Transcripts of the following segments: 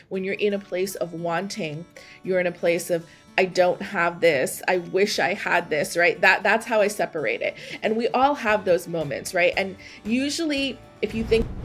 When you're in a place of wanting, you're in a place of, I don't have this. I wish I had this, right? That's how I separate it. And we all have those moments, right? And usually if you think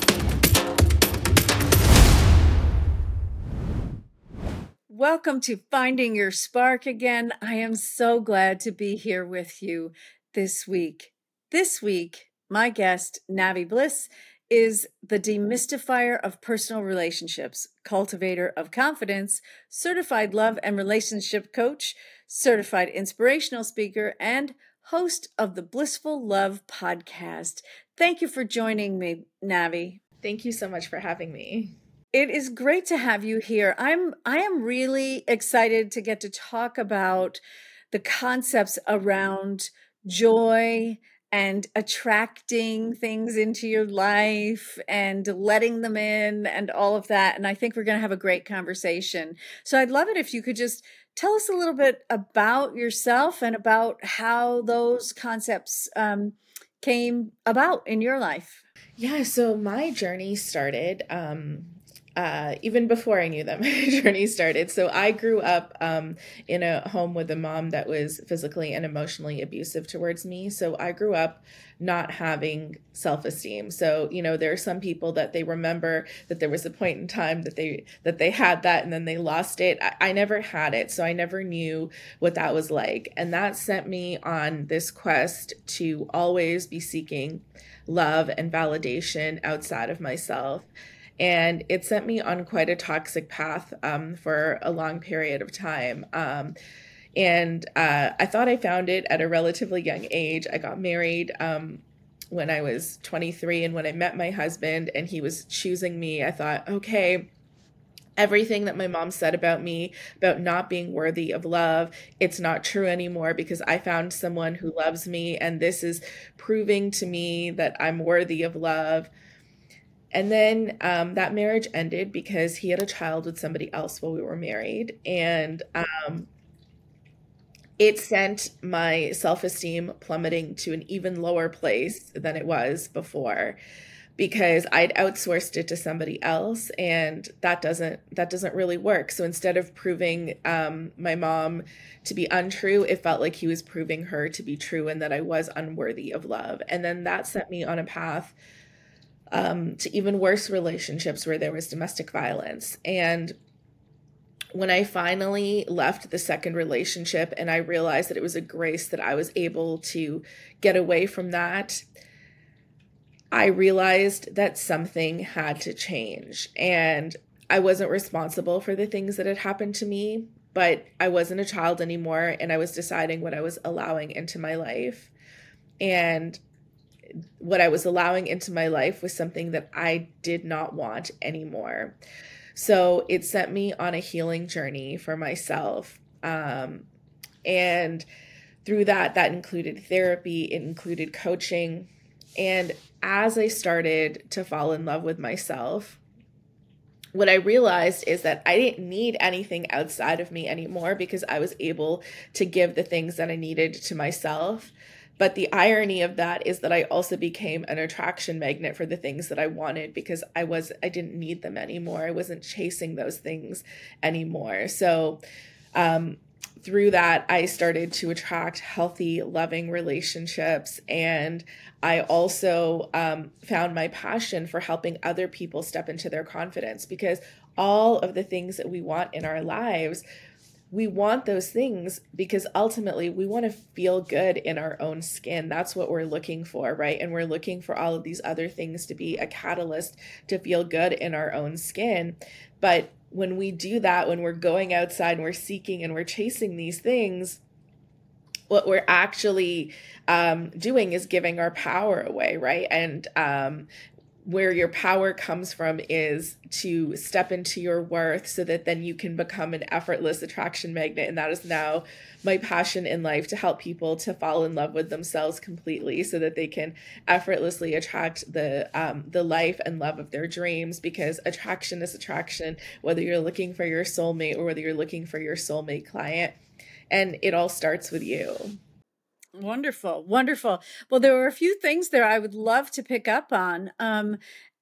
Welcome to Finding Your Spark again. I am so glad to be here with you this week. This week, my guest, Navi Bliss, is the demystifier of personal relationships, cultivator of confidence, certified love and relationship coach, certified inspirational speaker, and host of the Blissful Love podcast. Thank you for joining me, Navi. Thank you so much for having me. It is great to have you here. I am really excited to get to talk about the concepts around joy and attracting things into your life and letting them in and all of that. And I think we're going to have a great conversation. So I'd love it if you could just tell us a little bit about yourself and about how those concepts came about in your life. Yeah, so my journey started even before I knew that my journey started. So I grew up in a home with a mom that was physically and emotionally abusive towards me. So I grew up not having self-esteem. So, there are some people that they remember that there was a point in time that they had that and then they lost it. I never had it. So I never knew what that was like. And that sent me on this quest to always be seeking love and validation outside of myself. And it sent me on quite a toxic path for a long period of time. And I thought I found it at a relatively young age. I got married when I was 23. And when I met my husband and he was choosing me, I thought, okay, everything that my mom said about me, about not being worthy of love, it's not true anymore because I found someone who loves me. And this is proving to me that I'm worthy of love. And then that marriage ended because he had a child with somebody else while we were married. And it sent my self-esteem plummeting to an even lower place than it was before because I'd outsourced it to somebody else, and that doesn't really work. So instead of proving my mom to be untrue, it felt like he was proving her to be true and that I was unworthy of love. And then that sent me on a path to even worse relationships where there was domestic violence. And when I finally left the second relationship and I realized that it was a grace that I was able to get away from that, I realized that something had to change. And I wasn't responsible for the things that had happened to me, but I wasn't a child anymore, and I was deciding what I was allowing into my life. And what I was allowing into my life was something that I did not want anymore. So it sent me on a healing journey for myself. And through that included therapy, it included coaching. And as I started to fall in love with myself, what I realized is that I didn't need anything outside of me anymore because I was able to give the things that I needed to myself. But the irony of that is that I also became an attraction magnet for the things that I wanted because I didn't need them anymore. I wasn't chasing those things anymore. So through that, I started to attract healthy, loving relationships. And I also found my passion for helping other people step into their confidence, because all of the things that we want in our lives, we want those things because ultimately we want to feel good in our own skin. That's what we're looking for, right? And we're looking for all of these other things to be a catalyst to feel good in our own skin. But when we do that, when we're going outside and we're seeking and we're chasing these things, what we're actually doing is giving our power away, right? And where your power comes from is to step into your worth so that then you can become an effortless attraction magnet. And that is now my passion in life, to help people to fall in love with themselves completely so that they can effortlessly attract the life and love of their dreams, because attraction is attraction, whether you're looking for your soulmate or whether you're looking for your soulmate client. And it all starts with you. Wonderful. Wonderful. Well, there were a few things there I would love to pick up on.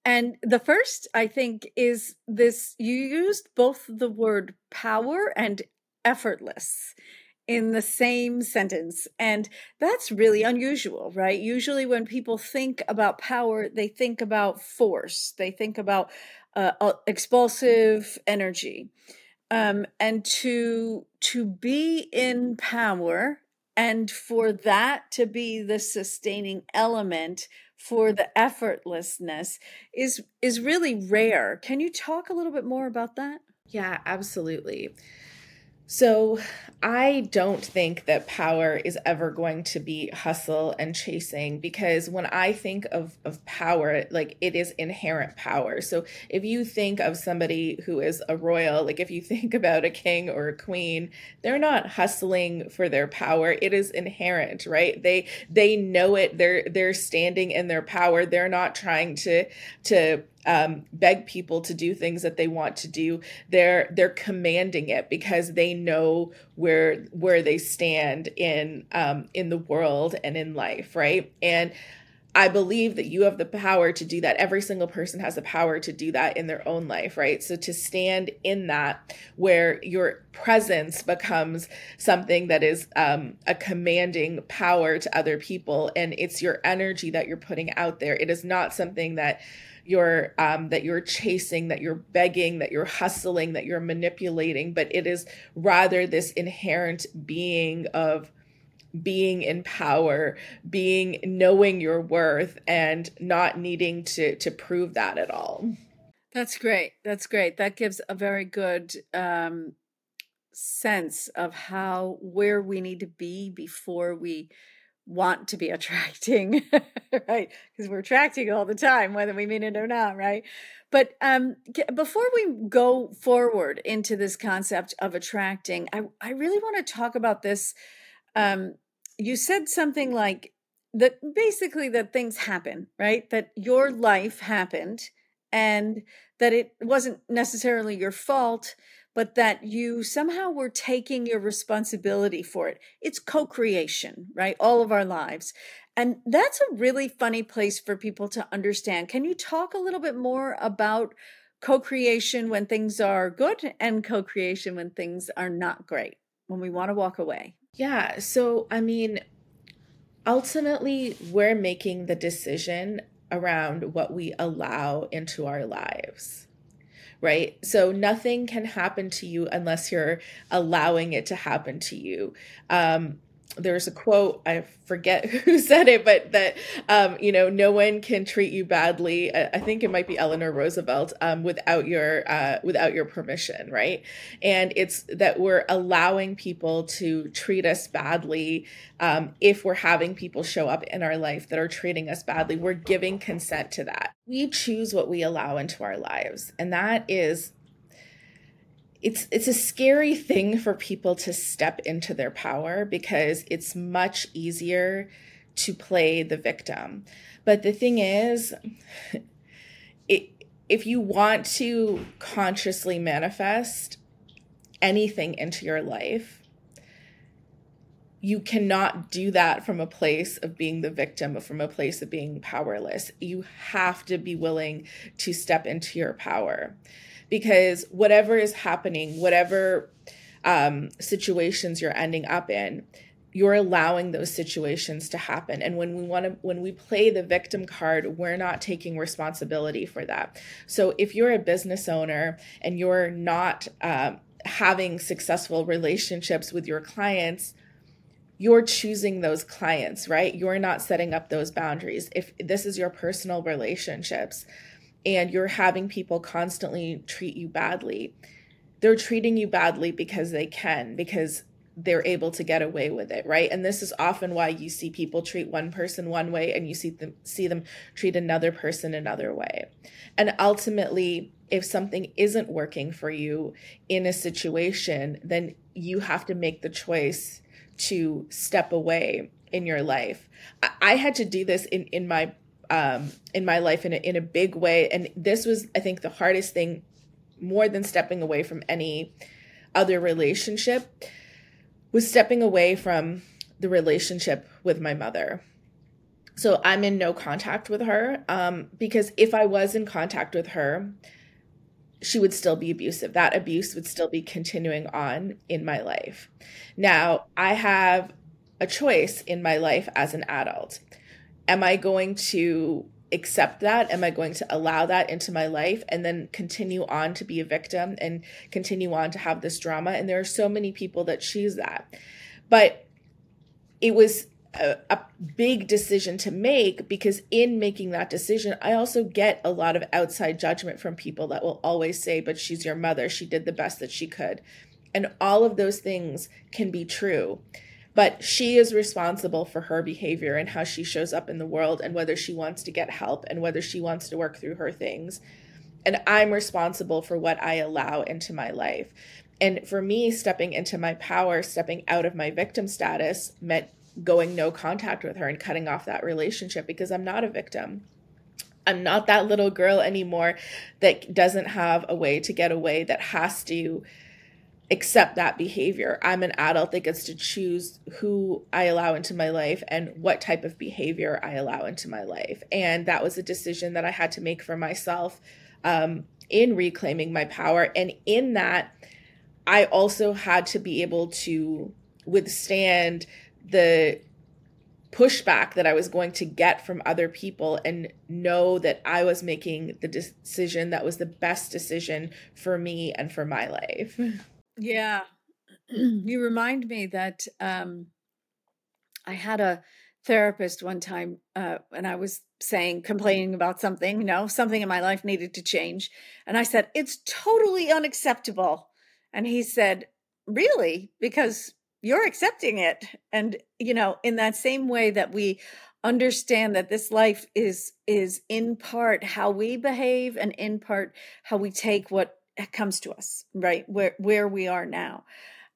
And the first, I think, is this: you used both the word power and effortless in the same sentence. And that's really unusual, right? Usually when people think about power, they think about force, they think about expulsive energy. And to be in power, and for that to be the sustaining element for the effortlessness is really rare. Can you talk a little bit more about that? Yeah, absolutely. So I don't think that power is ever going to be hustle and chasing, because when I think of power, like, it is inherent power. So if you think of somebody who is a royal, like if you think about a king or a queen, they're not hustling for their power. It is inherent, right? They know it. They're standing in their power. They're not trying to beg people to do things that they want to do. They're commanding it because they know where they stand in the world and in life, right? And I believe that you have the power to do that. Every single person has the power to do that in their own life, right? So to stand in that, where your presence becomes something that is a commanding power to other people, and it's your energy that you're putting out there. It is not something that you're chasing, that you're begging, that you're hustling, that you're manipulating, but it is rather this inherent being of being in power, knowing your worth, and not needing to prove that at all. That's great. That's great. That gives a very good sense of where we need to be before we want to be attracting, right? Because we're attracting all the time, whether we mean it or not, right? But before we go forward into this concept of attracting, I really want to talk about this. You said something like that, basically, that things happen, right? That your life happened, and that it wasn't necessarily your fault, but that you somehow were taking your responsibility for it. It's co-creation, right? All of our lives. And that's a really funny place for people to understand. Can you talk a little bit more about co-creation when things are good, and co-creation when things are not great, when we want to walk away? Yeah. So, I mean, ultimately, we're making the decision around what we allow into our lives, right? So nothing can happen to you unless you're allowing it to happen to you. There's a quote, I forget who said it, but that, no one can treat you badly. I think it might be Eleanor Roosevelt, without your permission, right? And it's that we're allowing people to treat us badly. If we're having people show up in our life that are treating us badly, we're giving consent to that. We choose what we allow into our lives, and that is, it's a scary thing for people to step into their power, because it's much easier to play the victim. But the thing is, if you want to consciously manifest anything into your life, you cannot do that from a place of being the victim or from a place of being powerless. You have to be willing to step into your power, because whatever is happening, whatever situations you're ending up in, you're allowing those situations to happen. And when we play the victim card, we're not taking responsibility for that. So if you're a business owner and you're not having successful relationships with your clients, you're choosing those clients, right? You're not setting up those boundaries. If this is your personal relationships and you're having people constantly treat you badly, they're treating you badly because they can, because they're able to get away with it, right? And this is often why you see people treat one person one way and you see them treat another person another way. And ultimately, if something isn't working for you in a situation, then you have to make the choice to step away in your life. I had to do this in my life in a big way, and this was, I think, the hardest thing, more than stepping away from any other relationship, was stepping away from the relationship with my mother. So I'm in no contact with her, because if I was in contact with her, she would still be abusive. That abuse would still be continuing on in my life. Now, I have a choice in my life as an adult. Am I going to accept that? Am I going to allow that into my life and then continue on to be a victim and continue on to have this drama? And there are so many people that choose that. But it was a big decision to make, because in making that decision, I also get a lot of outside judgment from people that will always say, but she's your mother. She did the best that she could. And all of those things can be true. But she is responsible for her behavior and how she shows up in the world, and whether she wants to get help and whether she wants to work through her things. And I'm responsible for what I allow into my life. And for me, stepping into my power, stepping out of my victim status meant going no contact with her and cutting off that relationship, because I'm not a victim. I'm not that little girl anymore that doesn't have a way to get away, that has to accept that behavior. I'm an adult that gets to choose who I allow into my life and what type of behavior I allow into my life. And that was a decision that I had to make for myself, in reclaiming my power. And in that, I also had to be able to withstand the pushback that I was going to get from other people and know that I was making the decision that was the best decision for me and for my life. Yeah. You remind me that I had a therapist one time, and I was complaining about something, something in my life needed to change. And I said, it's totally unacceptable. And he said, really? Because you're accepting it. And, in that same way that we understand that this life is in part how we behave, and in part how we take what comes to us, right? Where we are now.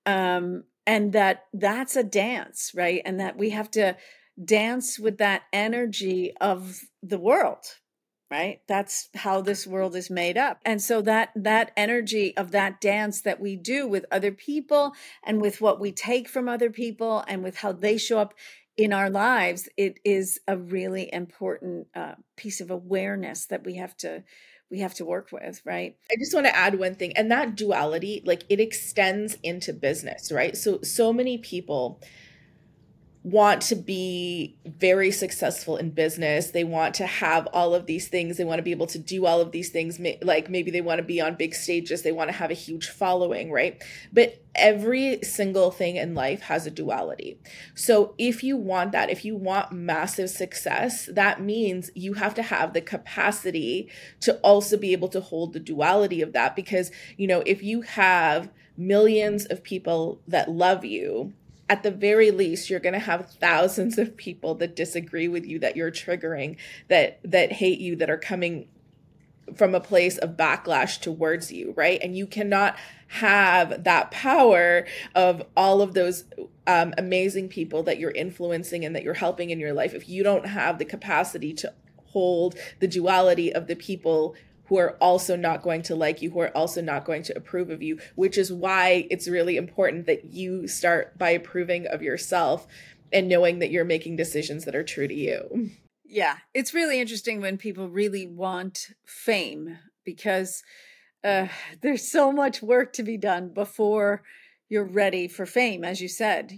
And that's a dance, right? And that we have to dance with that energy of the world, right? That's how this world is made up. And so that energy of that dance that we do with other people, and with what we take from other people, and with how they show up in our lives, it is a really important piece of awareness that we have to work with, right? I just want to add one thing, and that duality, like, it extends into business, right? So many people want to be very successful in business. They want to have all of these things. They want to be able to do all of these things. Like, maybe they want to be on big stages. They want to have a huge following, right? But every single thing in life has a duality. So if you want that, if you want massive success, that means you have to have the capacity to also be able to hold the duality of that. Because, if you have millions of people that love you, at the very least, you're going to have thousands of people that disagree with you, that you're triggering, that hate you, that are coming from a place of backlash towards you, right? And you cannot have that power of all of those amazing people that you're influencing and that you're helping in your life if you don't have the capacity to hold the duality of the people who are also not going to like you, who are also not going to approve of you, which is why it's really important that you start by approving of yourself and knowing that you're making decisions that are true to you. Yeah, it's really interesting when people really want fame, because there's so much work to be done before you're ready for fame, as you said,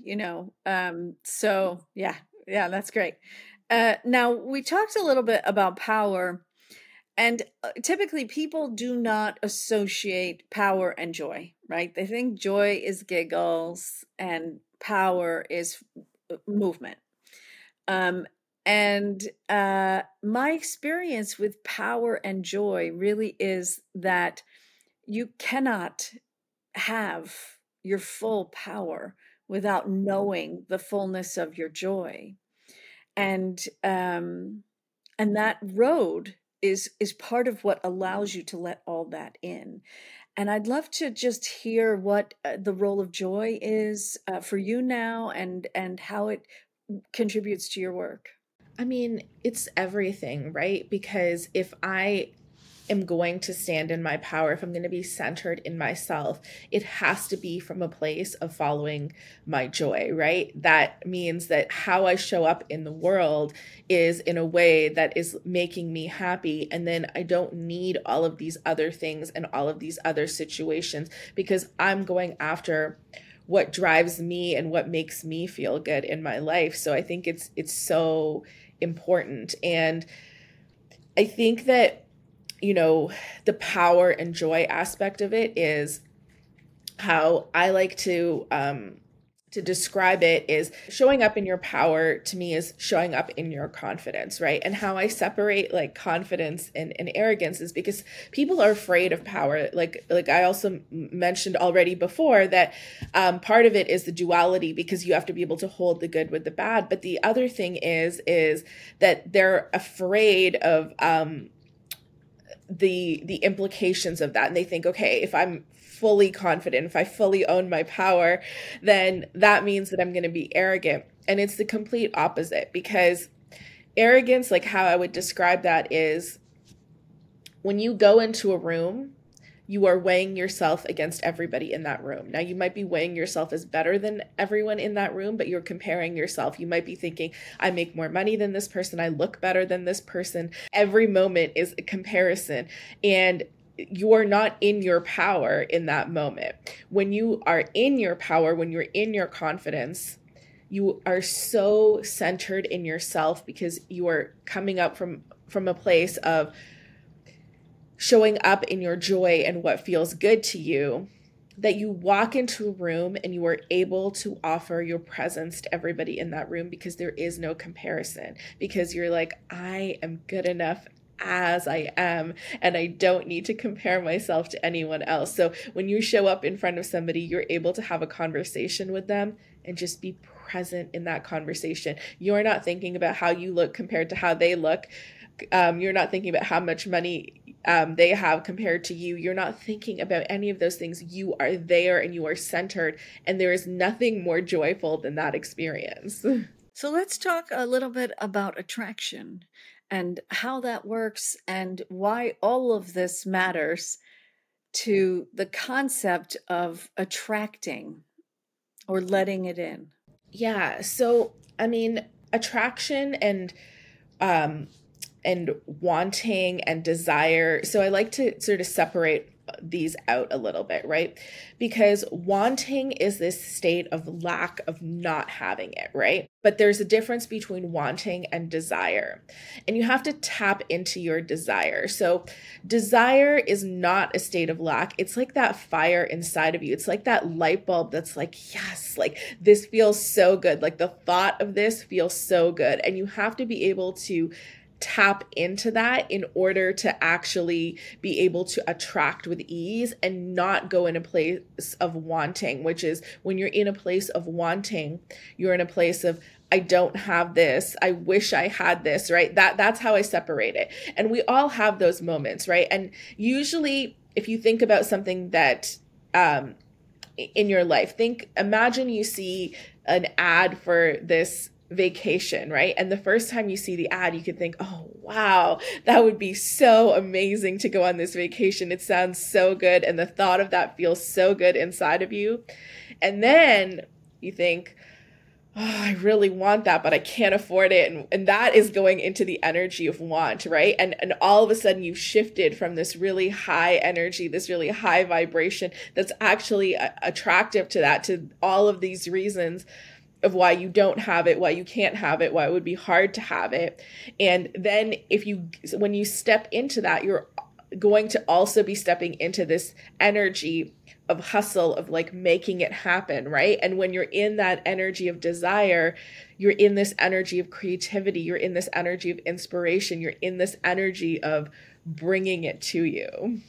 so yeah, that's great. Now, we talked a little bit about power. And typically people do not associate power and joy, right? They think joy is giggles and power is movement. And my experience with power and joy really is that you cannot have your full power without knowing the fullness of your joy. And that road is part of what allows you to let all that in. And I'd love to just hear what the role of joy is for you now, and how it contributes to your work. I mean, it's everything, right? Because if I am going to stand in my power, if I'm going to be centered in myself, it has to be from a place of following my joy, right? That means that how I show up in the world is in a way that is making me happy. And then I don't need all of these other things and all of these other situations, because I'm going after what drives me and what makes me feel good in my life. So I think it's so important. And I think that, the power and joy aspect of it is how I like to describe it is showing up in your power to me is showing up in your confidence, right? And how I separate like confidence and arrogance is because people are afraid of power. Like I also mentioned already before that part of it is the duality, because you have to be able to hold the good with the bad. But the other thing is that they're afraid of the implications of that, and they think, okay, if I'm fully confident, if I fully own my power, then that means that I'm going to be arrogant. And it's the complete opposite, because arrogance, like how I would describe that, is when you go into a room, you are weighing yourself against everybody in that room. Now, you might be weighing yourself as better than everyone in that room, but you're comparing yourself. You might be thinking, I make more money than this person. I look better than this person. Every moment is a comparison. And you are not in your power in that moment. When you are in your power, when you're in your confidence, you are so centered in yourself, because you are coming up from a place of showing up in your joy and what feels good to you, that you walk into a room and you are able to offer your presence to everybody in that room, because there is no comparison, because you're like, I am good enough as I am, and I don't need to compare myself to anyone else. So when you show up in front of somebody, you're able to have a conversation with them and just be present in that conversation. You're not thinking about how you look compared to how they look. You're not thinking about how much money they have compared to you. You're not thinking about any of those things. You are there and you are centered, and there is nothing more joyful than that experience. So let's talk a little bit about attraction and how that works and why all of this matters to the concept of attracting or letting it in. Yeah. So, I mean, attraction um, and wanting and desire. So I like to sort of separate these out a little bit, right? Because wanting is this state of lack of not having it, right? But there's a difference between wanting and desire. And you have to tap into your desire. So desire is not a state of lack. It's like that fire inside of you. It's like that light bulb that's like, yes, like this feels so good. Like the thought of this feels so good. And you have to be able to tap into that in order to actually be able to attract with ease and not go in a place of wanting, which is when you're in a place of wanting, you're in a place of, I don't have this, I wish I had this, right? That's how I separate it. And we all have those moments, right? And usually if you think about something that in your life, imagine you see an ad for this vacation, right? And the first time you see the ad, you could think, oh, wow, that would be so amazing to go on this vacation. It sounds so good. And the thought of that feels so good inside of you. And then you think, oh, I really want that, but I can't afford it. And that is going into the energy of want, right? And all of a sudden you've shifted from this really high energy, this really high vibration that's actually attractive to that, to all of these reasons of why you don't have it, why you can't have it, why it would be hard to have it. And then when you step into that, you're going to also be stepping into this energy of hustle, of like making it happen, right? And when you're in that energy of desire, you're in this energy of creativity, you're in this energy of inspiration, you're in this energy of bringing it to you.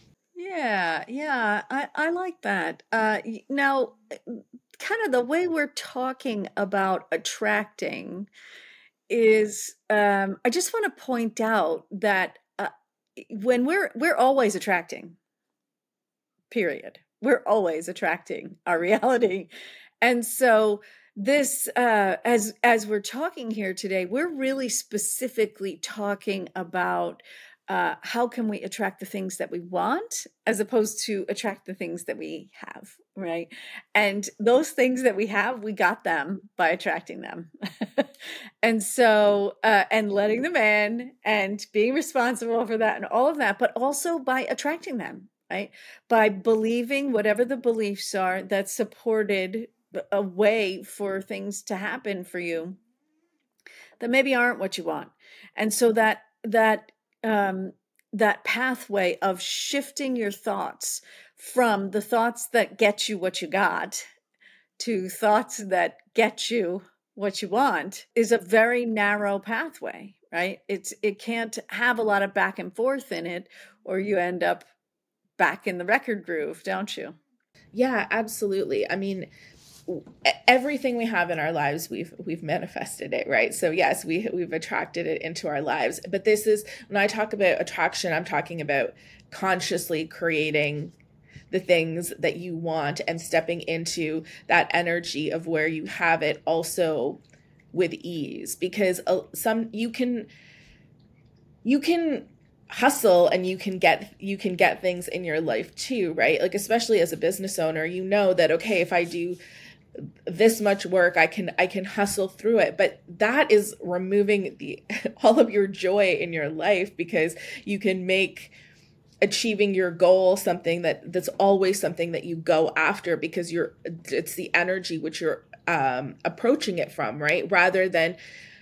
Yeah, I like that. Now, kind of the way we're talking about attracting is, I just want to point out that when we're always attracting, period. We're always attracting our reality, and so this, as we're talking here today, we're really specifically talking about how can we attract the things that we want as opposed to attract the things that we have, right? And those things that we have, we got them by attracting them. And so, and letting them in and being responsible for that and all of that, but also by attracting them, right? By believing whatever the beliefs are that supported a way for things to happen for you that maybe aren't what you want. And so that pathway of shifting your thoughts from the thoughts that get you what you got to thoughts that get you what you want is a very narrow pathway, right? It can't have a lot of back and forth in it, or you end up back in the record groove, don't you? Yeah, absolutely. I mean, everything we have in our lives, we've manifested it, right? So yes, we've attracted it into our lives. But this is, when I talk about attraction, I'm talking about consciously creating the things that you want and stepping into that energy of where you have it also with ease. Because some you can hustle and you can get things in your life too, right? Like, especially as a business owner, you know that, okay, if I do this much work, I can hustle through it. But that is removing the all of your joy in your life, because you can make achieving your goal something that's always something that you go after, because it's the energy which you're approaching it from, right? Rather than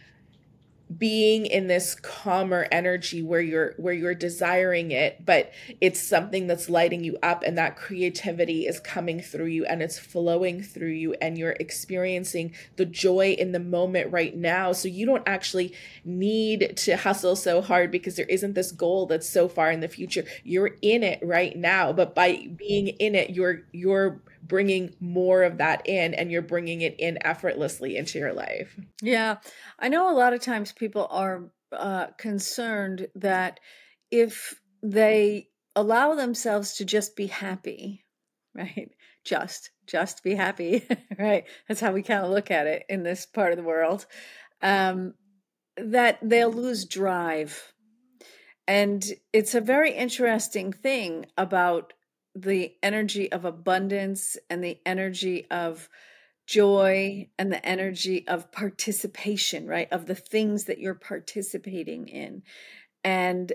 being in this calmer energy where you're desiring it, but it's something that's lighting you up, and that creativity is coming through you and it's flowing through you, and you're experiencing the joy in the moment right now. So you don't actually need to hustle so hard, because there isn't this goal that's so far in the future. You're in it right now, but by being in it, you're bringing more of that in, and you're bringing it in effortlessly into your life. Yeah, I know a lot of times people are concerned that if they allow themselves to just be happy, right? Just be happy, right? That's how we kind of look at it in this part of the world. Um, that they'll lose drive. And it's a very interesting thing about the energy of abundance and the energy of joy and the energy of participation, right? Of the things that you're participating in. And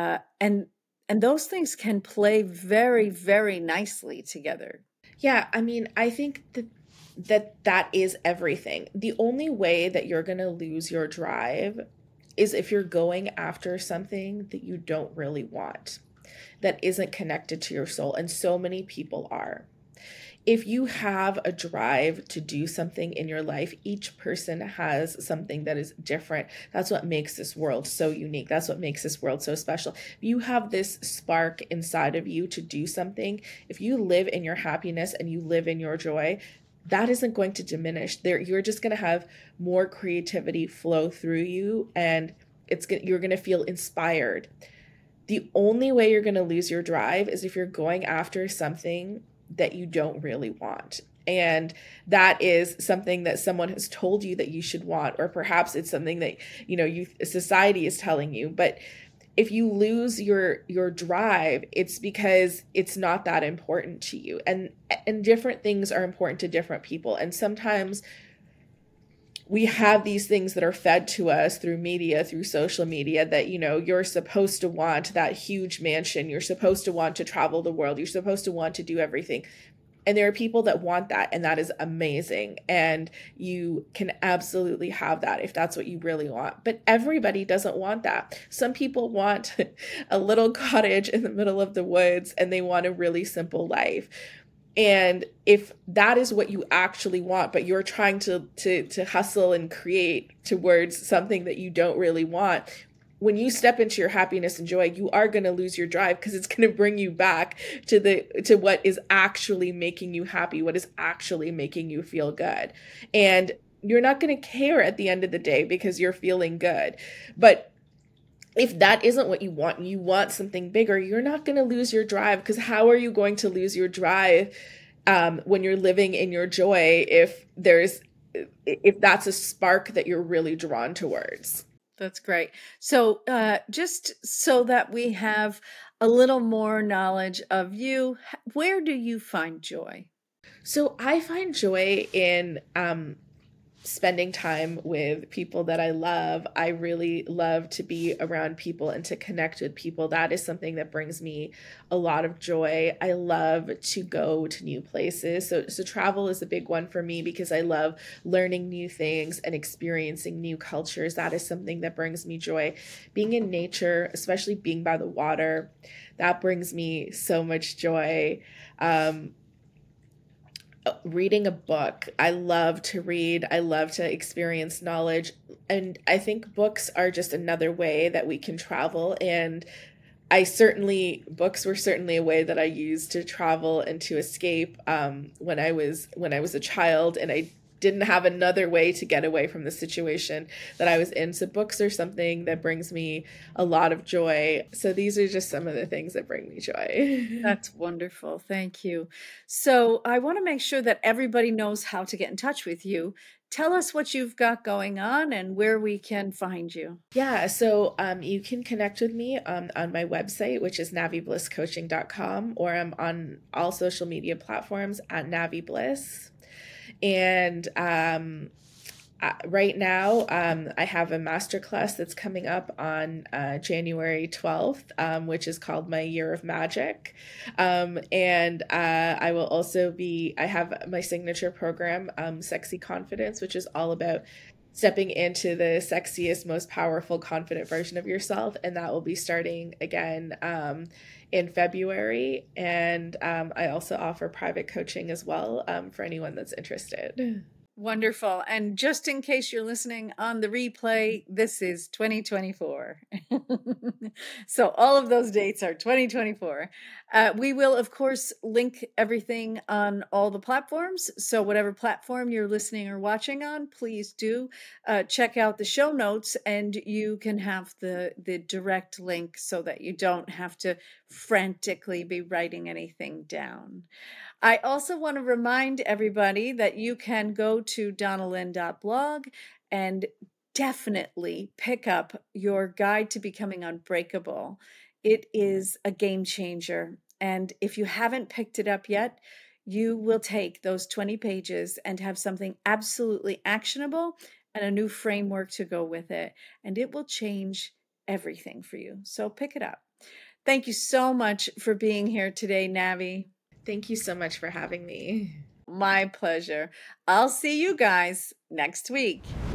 and those things can play very, very nicely together. Yeah, I mean, I think that is everything. The only way that you're going to lose your drive is if you're going after something that you don't really want, that isn't connected to your soul, and so many people are. If you have a drive to do something in your life, each person has something that is different. That's what makes this world so unique. That's what makes this world so special. If you have this spark inside of you to do something, if you live in your happiness and you live in your joy, that isn't going to diminish. You're just going to have more creativity flow through you, and you're going to feel inspired. The only way you're going to lose your drive is if you're going after something that you don't really want. And that is something that someone has told you that you should want, or perhaps it's something that, society is telling you. But if you lose your drive, it's because it's not that important to you. And different things are important to different people. And sometimes we have these things that are fed to us through media, through social media, that, you're supposed to want that huge mansion. You're supposed to want to travel the world. You're supposed to want to do everything. And there are people that want that, and that is amazing. And you can absolutely have that if that's what you really want. But everybody doesn't want that. Some people want a little cottage in the middle of the woods, and they want a really simple life. And if that is what you actually want, but you're trying to hustle and create towards something that you don't really want, when you step into your happiness and joy, you are going to lose your drive, because it's going to bring you back to what is actually making you happy, what is actually making you feel good. And you're not going to care at the end of the day because you're feeling good. But if that isn't what you want, and you want something bigger, you're not going to lose your drive, because how are you going to lose your drive when you're living in your joy if that's a spark that you're really drawn towards? That's great. So, just so that we have a little more knowledge of you, where do you find joy? So I find joy in spending time with people that I love. I really love to be around people and to connect with people. That is something that brings me a lot of joy. I love to go to new places. So travel is a big one for me because I love learning new things and experiencing new cultures. That is something that brings me joy. Being in nature, especially being by the water, that brings me so much joy. Um, Reading a book. I love to read. I love to experience knowledge. And I think books are just another way that we can travel. And books were certainly a way that I used to travel and to escape when I was a child, and I didn't have another way to get away from the situation that I was in. So books are something that brings me a lot of joy. So these are just some of the things that bring me joy. That's wonderful. Thank you. So, I want to make sure that everybody knows how to get in touch with you. Tell us what you've got going on and where we can find you. Yeah, so you can connect with me on my website, which is naviblisscoaching.com, or I'm on all social media platforms at navibliss. And right now, I have a masterclass that's coming up on January 12th, which is called My Year of Magic. And I have my signature program, Sexy Confidence, which is all about stepping into the sexiest, most powerful, confident version of yourself. And that will be starting again in February. And I also offer private coaching as well for anyone that's interested. Wonderful. And just in case you're listening on the replay, this is 2024. So all of those dates are 2024. We will, of course, link everything on all the platforms. So whatever platform you're listening or watching on, please do check out the show notes, and you can have the direct link so that you don't have to frantically be writing anything down. I also want to remind everybody that you can go to donnalyn.blog and definitely pick up your guide to becoming unbreakable. It is a game changer. And if you haven't picked it up yet, you will take those 20 pages and have something absolutely actionable and a new framework to go with it. And it will change everything for you. So pick it up. Thank you so much for being here today, Navi. Thank you so much for having me. My pleasure. I'll see you guys next week.